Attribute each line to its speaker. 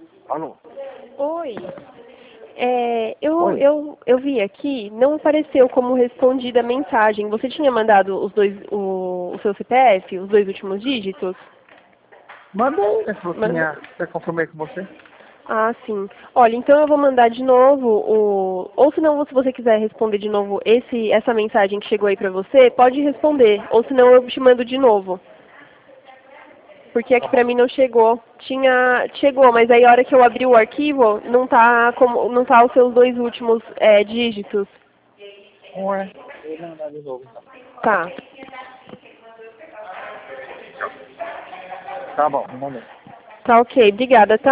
Speaker 1: Alô?
Speaker 2: Oi.
Speaker 1: Oi?
Speaker 2: Eu vi aqui, não apareceu como respondida a mensagem. Você tinha mandado o seu CPF, os dois últimos dígitos?
Speaker 1: Mandei, né? Falou que
Speaker 2: Manda.
Speaker 1: eu confirmei com você.
Speaker 2: Ah, sim. Olha, então eu vou mandar de novo ou se não, se você quiser responder de novo essa mensagem que chegou aí pra você, pode responder. Ou se não, eu te mando de novo. Porque
Speaker 1: Tá
Speaker 2: aqui pra
Speaker 1: bom.
Speaker 2: mim não chegou. Chegou, mas aí a hora que eu abri o arquivo, não tá os seus dois últimos dígitos.
Speaker 1: Ué, eu vou mandar de novo então.
Speaker 2: Tá.
Speaker 1: Tá bom, mandei.
Speaker 2: Tá ok. Obrigada, tá?